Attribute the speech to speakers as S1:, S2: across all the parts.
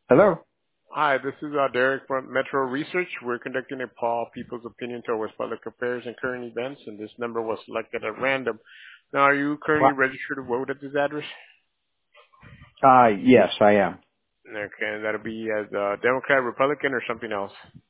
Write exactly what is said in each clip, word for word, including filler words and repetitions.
S1: Hello?
S2: Hi, this is uh, Derek from Metro Research. We're conducting a poll, people's opinion towards public affairs and current events, and this number was selected at random. Now, are you currently
S1: What?
S2: registered to vote at this address?
S1: Uh, yes, I am.
S2: Okay, that'll be as uh, Democrat, Republican, or something else.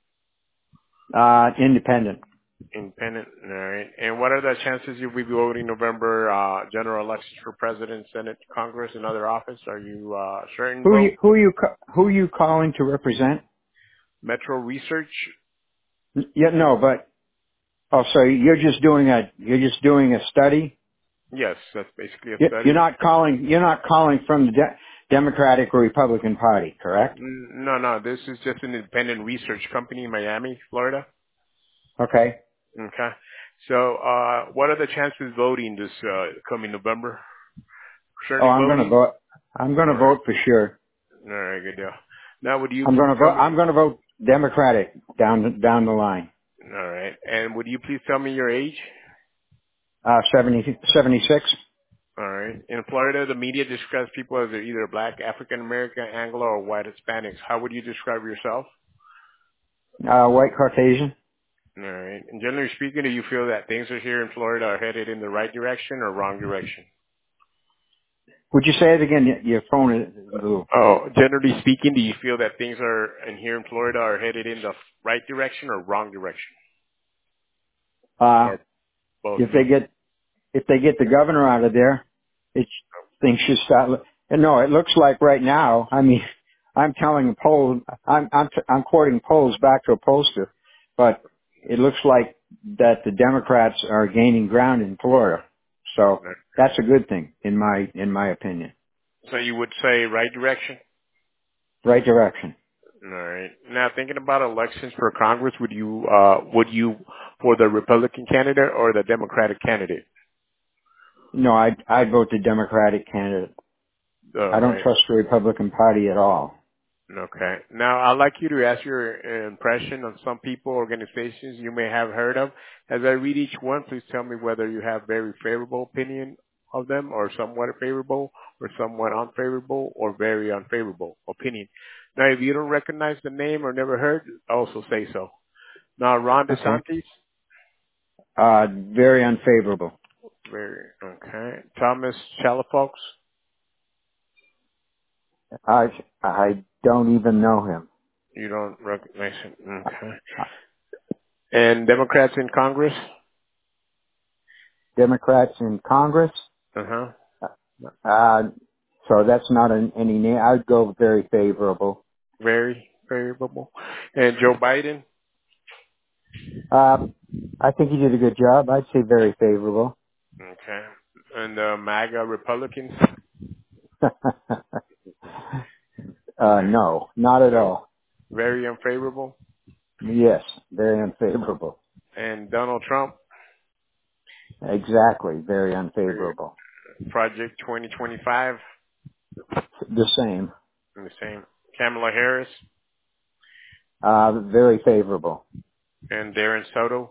S1: Uh, independent.
S2: Independent. All right. And what are the chances you'll be voting November uh, general elections for president, Senate, Congress, and other office? Are you uh, certain
S1: Who
S2: vote?
S1: you, who you, ca- who you calling to represent?
S2: Metro Research?
S1: N- Yeah, no, but, oh, so you're just doing a, you're just doing a study?
S2: Yes, that's basically a
S1: You- You're
S2: study.
S1: not calling, you're not calling from the De- Democratic or Republican Party, correct?
S2: N- No, no, this is just an independent research company in Miami, Florida.
S1: Okay.
S2: Okay. So, uh, what are the chances voting this uh, coming November?
S1: Oh,
S2: Certainly
S1: I'm gonna
S2: voting.
S1: vote, I'm
S2: All
S1: gonna
S2: right.
S1: vote for sure.
S2: All right. Good deal. Now, would you
S1: I'm
S2: please
S1: gonna
S2: tell
S1: vote,
S2: me?
S1: I'm gonna vote Democratic down, the- down the line.
S2: All right. And would you please tell me your age?
S1: Uh, seventy seventy-six.
S2: All right. In Florida, the media describes people as either black, African American, Anglo, or white Hispanics. How would you describe yourself?
S1: uh, white Caucasian.
S2: All right. And generally speaking, do you feel that things are here in Florida are headed in the right direction or wrong direction?
S1: Would you say it again? Y- Your phone is a little,
S2: Oh, generally speaking, do you feel that things are in here in Florida are headed in the right direction or wrong direction,
S1: uh,
S2: or both?
S1: if they get if they get the governor out of there, it things should start. lo- And no, it looks like right now. I mean, I'm telling a poll. I'm I'm I'm quoting polls back to a pollster, but it looks like that the Democrats are gaining ground in Florida. So that's a good thing in my in my opinion.
S2: So you would say right direction.
S1: Right direction.
S2: All right. Now, thinking about elections for Congress, would you uh would you for the Republican candidate or the Democratic candidate?
S1: No, I I vote the Democratic candidate.
S2: All
S1: I don't
S2: right.
S1: trust the Republican Party at all.
S2: Okay. Now, I'd like you to ask your uh, impression on some people, organizations you may have heard of. As I read each one, please tell me whether you have very favorable opinion of them or somewhat favorable or somewhat unfavorable or very unfavorable opinion. Now, if you don't recognize the name or never heard, also say so. Now, Ron
S1: Okay.
S2: DeSantis,
S1: Uh, very unfavorable.
S2: very, okay. Thomas Chalafox,
S1: I I don't even know him.
S2: you don't recognize him, okay. And Democrats in Congress,
S1: Democrats in Congress.
S2: uh-huh.
S1: Uh, so that's not an, any name. I'd go very favorable.
S2: Very favorable. And Joe Biden?
S1: Uh, I think he did a good job. I'd say very favorable.
S2: Okay. And the MAGA Republicans?
S1: uh, no, not at
S2: No.
S1: all.
S2: Very unfavorable.
S1: Yes, very unfavorable.
S2: And Donald Trump?
S1: Exactly, very
S2: Very-
S1: unfavorable.
S2: Project twenty twenty-five?
S1: The same.
S2: The same. Kamala Harris?
S1: Uh, very favorable.
S2: And Darren Soto?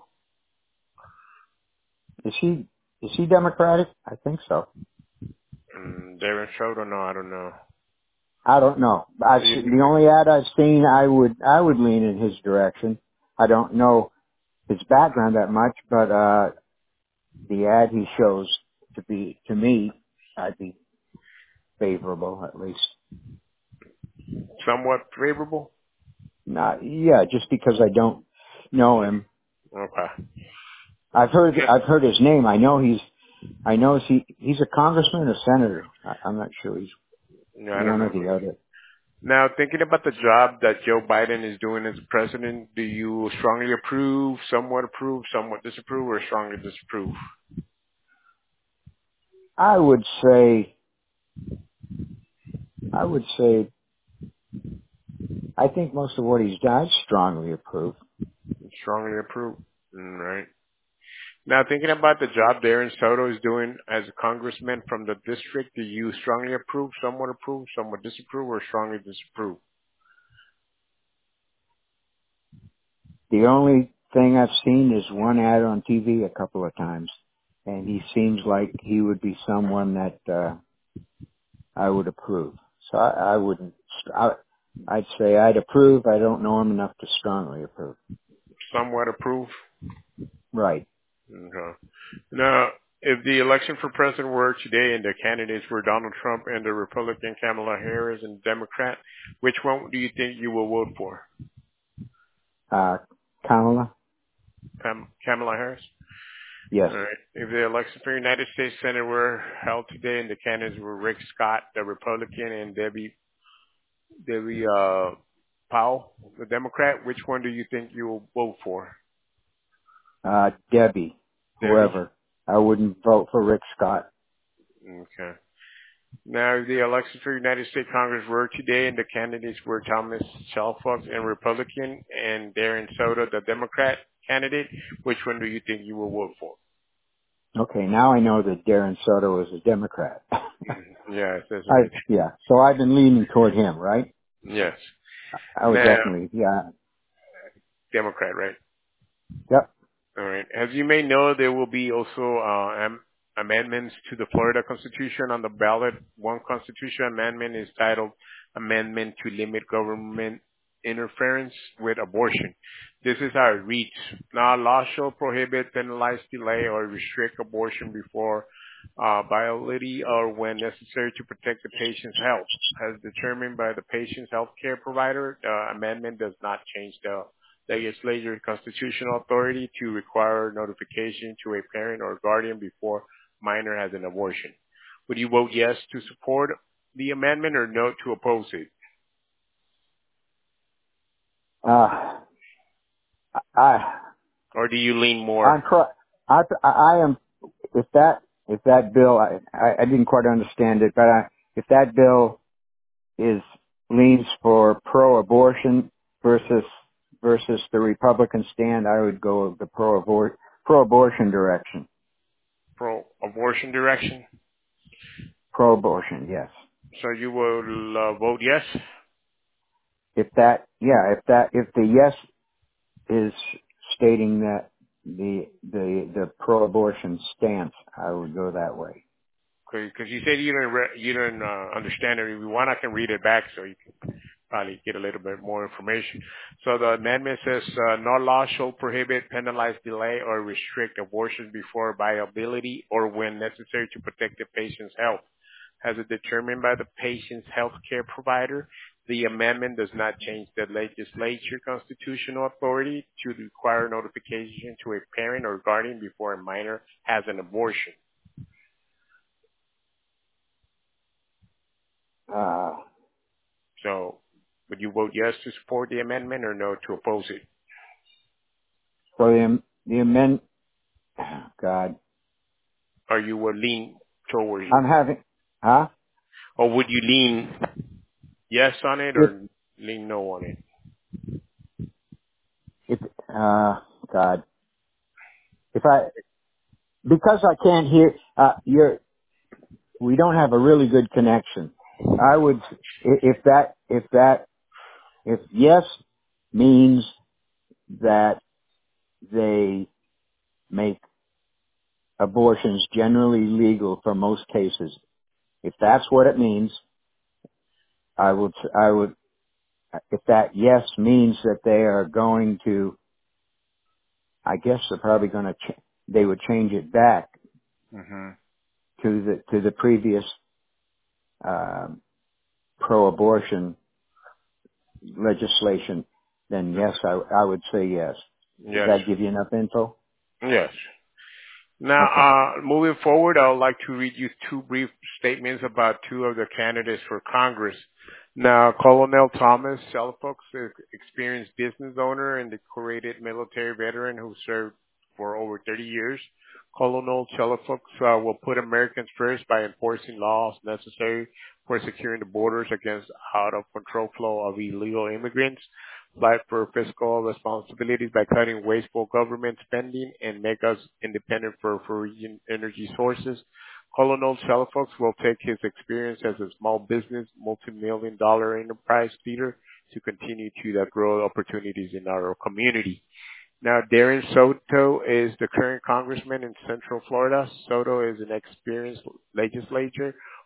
S1: Is he, is he Democratic? I think so.
S2: Mm, Darren Soto? No, I don't know.
S1: I don't know. I've
S2: You-
S1: seen, the only ad I've seen, I would, I would lean in his direction. I don't know his background that much, but, uh, the ad he shows to be, to me, I'd be favorable at least.
S2: Somewhat favorable?
S1: Not, yeah, just because I don't know him.
S2: Okay.
S1: I've heard,
S2: Yeah.
S1: I've heard his name. I know he's, I know he, he's a congressman or senator. I, I'm not sure. He's
S2: No, I don't
S1: one or
S2: know.
S1: the other.
S2: Now, thinking about the job that Joe Biden is doing as president, do you strongly approve, somewhat approve, somewhat disapprove, or strongly disapprove?
S1: I would say, I would say, I think most of what he's done, I'd strongly approve.
S2: Strongly approve. Mm, right. Now, thinking about the job Darren Soto is doing as a congressman from the district, do you strongly approve, somewhat approve, somewhat disapprove, or strongly disapprove?
S1: The only thing I've seen is one ad on T V a couple of times, and he seems like he would be someone that uh, I would approve. So I, I wouldn't. I, I'd say I'd approve. I don't know him enough to strongly approve.
S2: Somewhat approve.
S1: Right.
S2: Okay. Now, if the election for president were today and the candidates were Donald Trump and the Republican Kamala Harris and Democrat, which one do you think you will vote for?
S1: Uh, Kamala?
S2: Kam- Kamala Harris?
S1: Yes.
S2: All right. If the election for United States Senate were held today and the candidates were Rick Scott, the Republican, and Debbie Debbie uh, Powell, the Democrat, which one do you think you will vote for?
S1: Uh, Debbie.
S2: Debbie?
S1: Whoever. I wouldn't vote for Rick Scott.
S2: Okay. Now, if the election for United States Congress were today and the candidates were Thomas Chalfant, and Republican, and Darren Soto, the Democrat candidate, which one do you think you will vote for?
S1: Okay, now I know that Darren Soto is a Democrat.
S2: Mhm. Yes, that's
S1: I,
S2: right.
S1: yeah, so I've been leaning toward him, right?
S2: Yes.
S1: I would
S2: Now,
S1: definitely, yeah.
S2: Democrat, right?
S1: Yep.
S2: All right. As you may know, there will be also uh, am- amendments to the Florida Constitution on the ballot. One constitutional amendment is titled Amendment to Limit Government Interference with Abortion. This is how it reads. Now, law shall prohibit, penalize, delay, or restrict abortion before uh, viability or when necessary to protect the patient's health. As determined by the patient's health care provider, the amendment does not change the legislature constitutional authority to require notification to a parent or guardian before minor has an abortion. Would you vote yes to support the amendment or no to oppose it?
S1: Uh, I,
S2: Or do you lean more?
S1: I'm, try- I, I am, if that, if that bill, I, I I didn't quite understand it, but I, if that bill is, leans for pro-abortion versus, versus the Republican stand, I would go the pro-abort, pro-abortion direction.
S2: Pro-abortion direction?
S1: Pro-abortion, yes.
S2: So you will uh, vote yes?
S1: If that, yeah, if that, if the yes is stating that the, the, the pro-abortion stance, I would go that way.
S2: Because you said you didn't, re- you didn't uh, understand it. If you want, I can read it back so you can probably get a little bit more information. So the amendment says, uh, no law shall prohibit, penalize, delay, or restrict abortions before viability or when necessary to protect the patient's health. As it determined by the patient's health care provider, the amendment does not change the legislature constitutional authority to require notification to a parent or guardian before a minor has an abortion.
S1: Uh,
S2: So would you vote yes to support the amendment or no to oppose it?
S1: so the, the amend, oh God,
S2: Or you would lean towards it?
S1: I'm having, huh?
S2: Or would you lean yes on it
S1: If,
S2: or lean no on it?
S1: if, uh, God, if I, because I can't hear, uh, you're, we don't have a really good connection. I would, i- if that, if that, if yes means that they make abortions generally legal for most cases, if that's what it means, I would, I would, if that yes means that they are going to, I guess they're probably going to, ch- they would change it back
S2: hmm
S1: to the, to the previous, um, pro-abortion legislation, then yes, I, I would say yes. Does
S2: Yes.
S1: that give you enough info?
S2: Yes. Now,
S1: Okay.
S2: uh, moving forward, I would like to read you two brief statements about two of the candidates for Congress. Now, Colonel Thomas Chalfant, an experienced business owner and decorated military veteran who served for over thirty years. Colonel Chalfant uh, will put Americans first by enforcing laws necessary for securing the borders against out-of-control flow of illegal immigrants, fight for fiscal responsibilities by cutting wasteful government spending, and make us independent for foreign energy sources. Colonel Chalfant will take his experience as a small business, multi-million dollar enterprise leader to continue to uh, grow opportunities in our community. Now, Darren Soto is the current congressman in Central Florida. Soto is an experienced legislator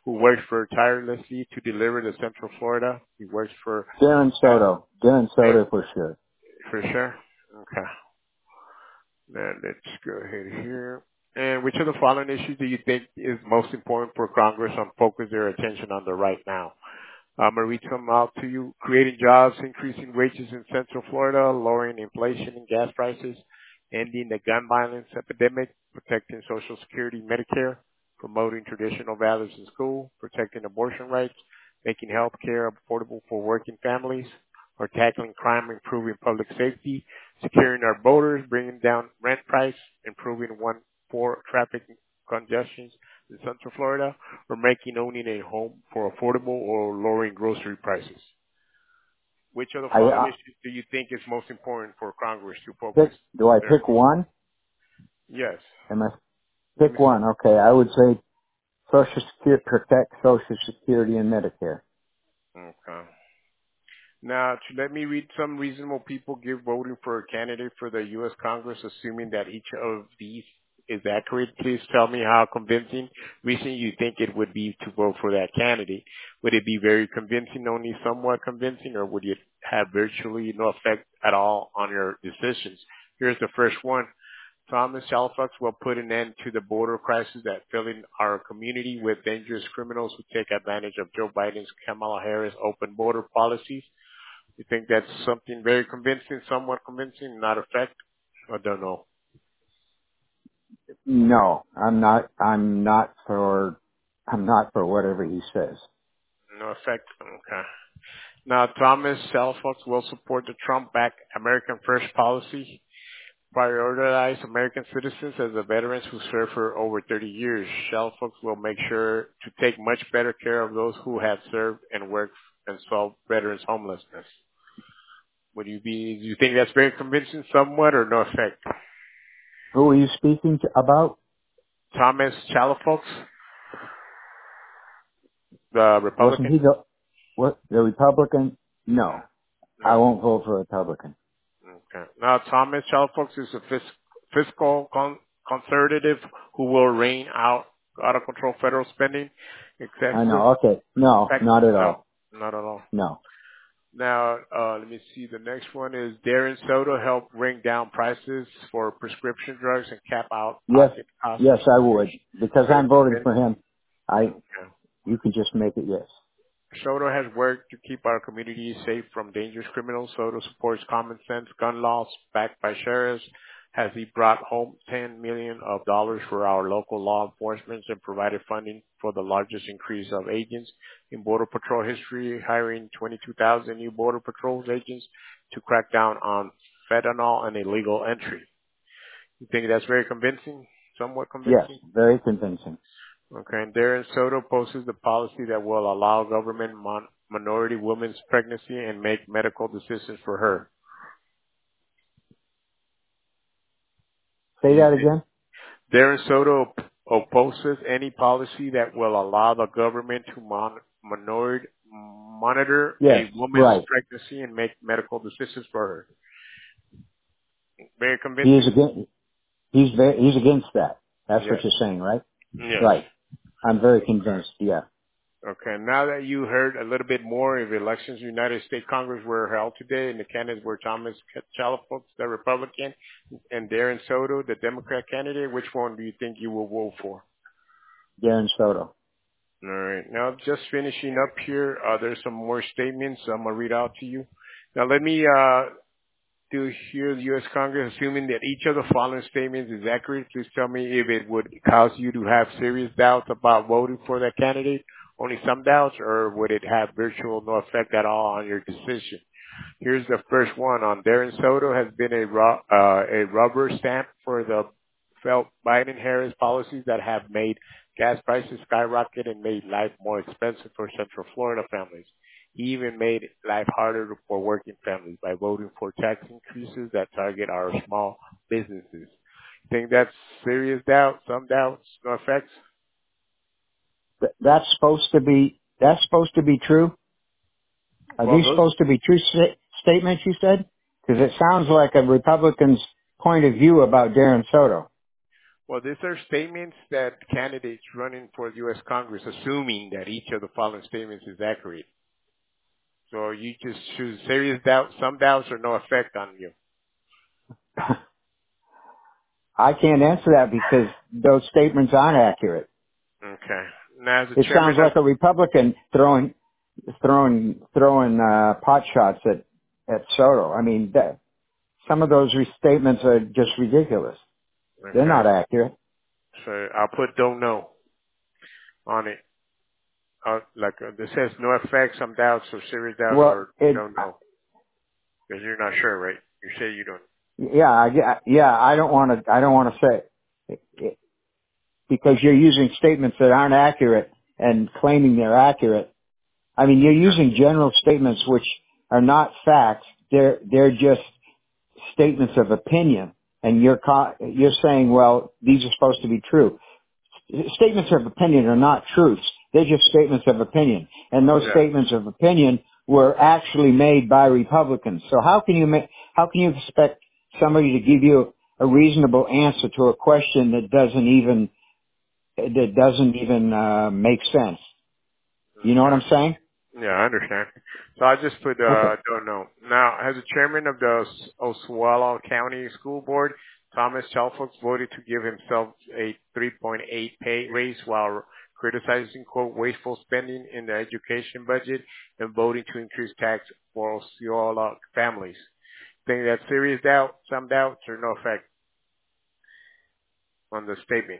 S2: who works for tirelessly to deliver to Central Florida. He works for
S1: Darren
S2: uh,
S1: Soto. Darren
S2: eh,
S1: Soto for sure.
S2: for sure. Okay. Now let's go ahead here. And which of the following issues do you think is most important for Congress on focus their attention on the right now? I'm going to read some out to you. Creating jobs, increasing wages in Central Florida, lowering inflation and gas prices, ending the gun violence epidemic, protecting Social Security, Medicare, promoting traditional values in school, protecting abortion rights, making health care affordable for working families, or tackling crime, improving public safety, securing our borders, bringing down rent price, improving one four traffic congestions in Central Florida, or making owning a home for affordable or lowering grocery prices. Which of the
S1: I,
S2: following
S1: I
S2: issues do you think is most important for Congress to focus
S1: pick, do I
S2: their?
S1: pick one?
S2: Yes.
S1: Am I
S2: Let me
S1: pick one? Okay, I would say Social Security, protect Social Security and Medicare.
S2: see. Okay. Now, to let me read some reasonable people give voting for a candidate for the U S. Congress, assuming that each of these is accurate. Please tell me how convincing reason you think it would be to vote for that candidate. Would it be very convincing, only somewhat convincing, or would it have virtually no effect at all on your decisions? Here's the first one. Thomas Halifax will put an end to the border crisis that filling our community with dangerous criminals who take advantage of Joe Biden's Kamala Harris open border policies. You think that's something very convincing, somewhat convincing, not effect? I don't know.
S1: No, I'm not. I'm not for. I'm not for whatever he says.
S2: No effect? Okay. Now, Thomas Halifax will support the Trump-backed American First policy, prioritize American citizens as the veterans who served for over thirty years. Halifax will make sure to take much better care of those who have served and worked and solve veterans' homelessness. Would you be, do you think that's very convincing somewhat or no effect?
S1: Who are you speaking to about?
S2: Thomas Halifax, the
S1: Wasn't
S2: Republican?
S1: he the what? The Republican? No, I
S2: No.
S1: won't vote for a Republican.
S2: Okay. Now, Thomas Halifax is a fis- fiscal con- conservative who will rein out out of control federal spending,
S1: I
S2: excessive
S1: know. Okay. No,
S2: tax.
S1: not at
S2: No,
S1: all.
S2: not at all.
S1: No.
S2: Now, uh, let me see. The next one is Darren Soto help bring down prices for prescription drugs and cap out
S1: Yes.
S2: pocket costs.
S1: Yes, I would because
S2: Very
S1: I'm voting
S2: convincing.
S1: for him. I.
S2: Okay.
S1: You can just make it yes.
S2: Soto has worked to keep our communities safe from dangerous criminals. Soto supports common sense gun laws backed by sheriffs. Has he brought home ten million of dollars for our local law enforcement and provided funding for the largest increase of agents in Border Patrol history, hiring twenty-two thousand new Border Patrol agents to crack down on fentanyl and illegal entry. You think that's very convincing? Somewhat
S1: Yes,
S2: convincing?
S1: very convincing.
S2: Okay, and Darren Soto opposes the policy that will allow government mon- minority women's pregnancy and make medical decisions for her. Do
S1: Say
S2: you
S1: that
S2: think
S1: again.
S2: Darren Soto op- opposes any policy that will allow the government to mon- minority monitor
S1: Yes.
S2: a woman's
S1: Right.
S2: pregnancy and make medical decisions for her? Very
S1: He is
S2: convincing?
S1: against. He's very. He's against that. That's what
S2: Yes.
S1: you're saying, right?
S2: Yes.
S1: Right. I'm very
S2: Okay.
S1: convinced. Yeah.
S2: Okay, now that you heard a little bit more of elections, United States Congress were held today, and the candidates were Thomas Chalafox, the Republican, and Darren Soto, the Democrat candidate. Which one do you think you will vote for?
S1: Darren Soto.
S2: All right, now just finishing up here, uh, there's some more statements I'm going to read out to you. Now let me uh, do here the U S. Congress, assuming that each of the following statements is accurate, please tell me if it would cause you to have serious doubts about voting for that candidate, only some doubts, or would it have virtual no effect at all on your decision? Here's the first one on Darren Soto has been a, ru- uh, a rubber stamp for the felt Biden-Harris policies that have made gas prices skyrocket and made life more expensive for Central Florida families. He even made life harder for working families by voting for tax increases that target our small businesses. Think that's serious doubt? Some doubts? No effects?
S1: Th- That's supposed to be. That's supposed to be true. Are
S2: Well,
S1: these
S2: those
S1: supposed to be true sta- statements? You said because it sounds like a Republican's point of view about Darren Soto.
S2: Well, these are statements that candidates running for U S Congress, assuming that each of the following statements is accurate. So you just choose serious doubt, some doubts, or no effect on you.
S1: I can't answer that because those statements aren't accurate.
S2: Okay. Now, as the
S1: It sounds
S2: chairman of,
S1: like a Republican throwing throwing throwing uh, pot shots at at Soto. I mean, that, some of those re- statements are just ridiculous. They're
S2: okay,
S1: not accurate.
S2: so I'll put don't know on it. Uh, like uh, this says no effect, some doubts, or serious doubts,
S1: Well,
S2: or
S1: it
S2: don't know because you're not sure, right? You say you don't.
S1: yeah, I, yeah. I don't want to. I don't want to say it, it, because you're using statements that aren't accurate and claiming they're accurate. I mean, you're using general statements which are not facts. They're they're just statements of opinion, and you're co- you're saying, well, these are supposed to be true. Statements of opinion are not truths. They're just statements of opinion, and those
S2: Yeah.
S1: statements of opinion were actually made by Republicans. So how can you make how can you expect somebody to give you a reasonable answer to a question that doesn't even that doesn't even uh, make sense? You know what
S2: Okay.
S1: I'm saying?
S2: Yeah, I understand. So I just put
S1: Okay.
S2: uh don't know. Now, as the chairman of the Os- Oswego County School Board, Thomas Chalfox voted to give himself a three point eight pay raise while criticizing quote wasteful spending in the education budget and voting to increase tax for Osceola families. Think that's serious doubt, some doubts, or no effect on the statement?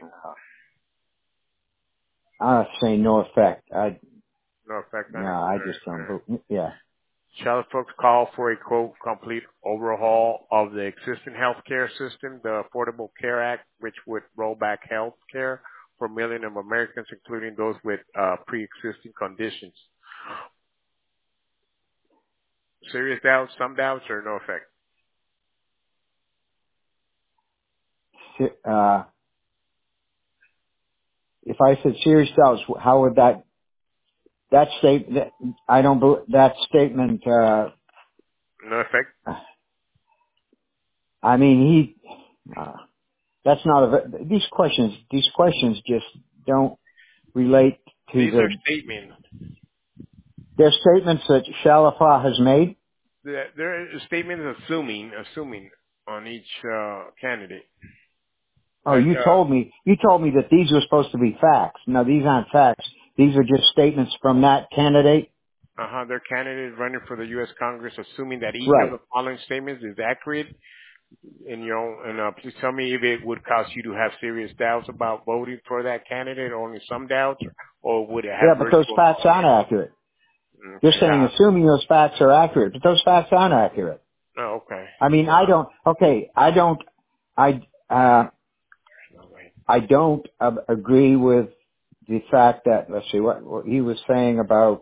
S1: I say no effect. I
S2: No effect on
S1: no,
S2: it.
S1: I
S2: All
S1: just don't.
S2: right.
S1: bel- Yeah.
S2: Shall folks call for a quote complete overhaul of the existing healthcare system, the Affordable Care Act, which would roll back health care for millions of Americans, including those with uh, pre-existing conditions. Serious doubts, some doubts, or no effect?
S1: Se- Uh, if I said serious doubts, how would that that state that I don't bel that statement? Uh,
S2: No effect.
S1: I mean, he. Uh, that's not a. ve- These questions. These questions just don't relate to
S2: These are
S1: the.
S2: statements.
S1: They're statements that Shalafa has made.
S2: There there are statements assuming, assuming on each uh, candidate.
S1: Oh,
S2: Like
S1: you
S2: uh,
S1: told me. You told me that these were supposed to be facts. No, these aren't facts. These are just statements from that candidate.
S2: uh-huh, their candidate running for the U S. Congress, assuming that each of
S1: Right.
S2: the following statements is accurate. And you know, and uh, please tell me if it would cause you to have serious doubts about voting for that candidate, or only some doubts, or would it
S1: Yeah,
S2: have
S1: but those
S2: virtual?
S1: facts aren't accurate. You're
S2: Okay,
S1: saying
S2: uh,
S1: assuming those facts are accurate, but those facts aren't accurate.
S2: oh, okay.
S1: I mean, I
S2: Uh,
S1: don't. Okay, I don't. I uh,
S2: no way.
S1: I don't uh, agree with the fact that let's see what, what he was saying about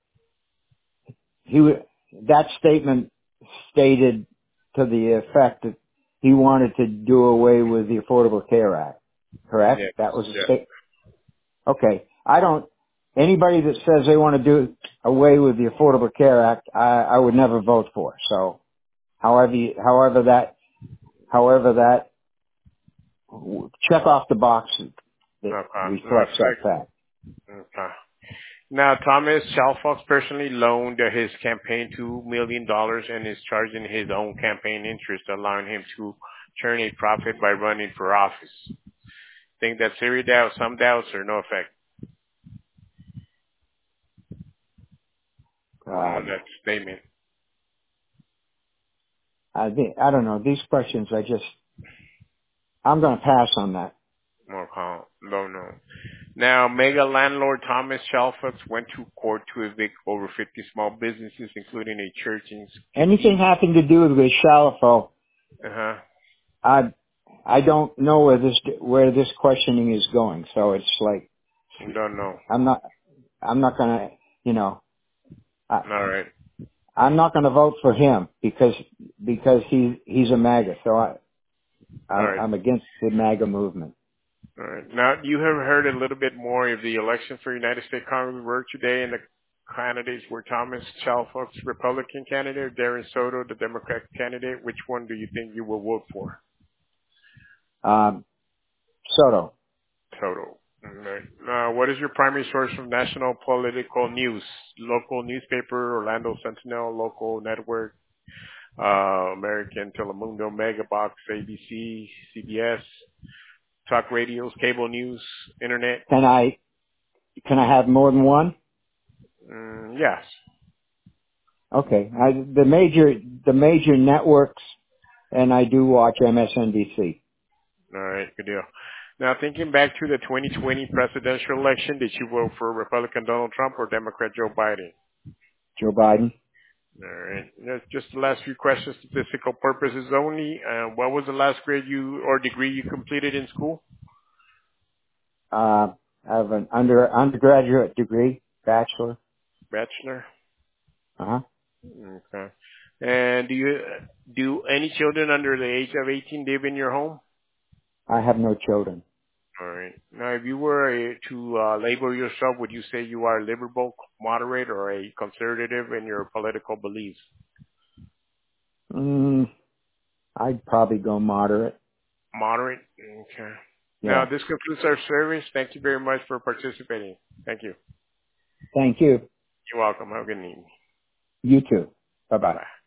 S1: he wa- that statement stated to the effect that he wanted to do away with the Affordable Care Act. Correct?
S2: Yes,
S1: That was a
S2: yes.
S1: state. Okay, I don't. Anybody that says they want to do away with the Affordable Care Act, I, I would never vote for. So, however, you, however that, however that, check off the box that
S2: Okay, no
S1: reflects that
S2: effect.
S1: fact.
S2: Okay. Now, Thomas Chalfox personally loaned his campaign two million dollars and is charging his own campaign interest, allowing him to turn a profit by running for office. Think that serious doubts, some doubts, or no effect on
S1: Um,
S2: that statement?
S1: I think, I don't know. These questions, I just, I'm going to pass on that.
S2: More calm. No, no. Now, mega landlord Thomas Chalfox went to court to evict over fifty small businesses, including a church in
S1: Anything
S2: Skidoo.
S1: having to do with Shalafo,
S2: Uh-huh.
S1: I, I don't know where this, where this questioning is going. So it's like,
S2: Don't know.
S1: I'm not, I'm not going to, you know, I,
S2: All right.
S1: I'm not going to vote for him because, because he, he's a MAGA. So I,
S2: All
S1: I'm,
S2: right.
S1: I'm against the MAGA movement.
S2: All right. Now, you have heard a little bit more of the election for United States Congress work today, and the candidates were Thomas Chalfox, Republican candidate, Darren Soto, the Democratic candidate. Which one do you think you will vote for?
S1: Um, Soto.
S2: Total. All right. Uh, what is your primary source of national political news? Local newspaper, Orlando Sentinel, local network, uh, American Telemundo, Megabox, A B C, C B S, talk radios, cable news, internet.
S1: Can I, can I have more than one?
S2: Mm, yes.
S1: Okay. I, the major, the major networks, and I do watch M S N B C.
S2: All right. Good deal. Now, thinking back to the twenty twenty presidential election, did you vote for Republican Donald Trump or Democrat Joe Biden?
S1: Joe Biden.
S2: All right. That's just the last few questions, statistical purposes only. Uh, what was the last grade you or degree you completed in school?
S1: Uh, I have an under, undergraduate degree, bachelor.
S2: Bachelor.
S1: Uh huh.
S2: Okay. And do you do any children under the age of eighteen live in your home?
S1: I have no children.
S2: All right. Now, if you were a, to uh, label yourself, would you say you are liberal, moderate, or a conservative in your political beliefs?
S1: Mm, I'd probably go moderate.
S2: Moderate. Okay. Now,
S1: Yeah.
S2: this concludes our service. Thank you very much for participating. Thank you.
S1: Thank you.
S2: You're welcome. Have a good evening.
S1: You too. Bye bye.
S2: Bye-bye.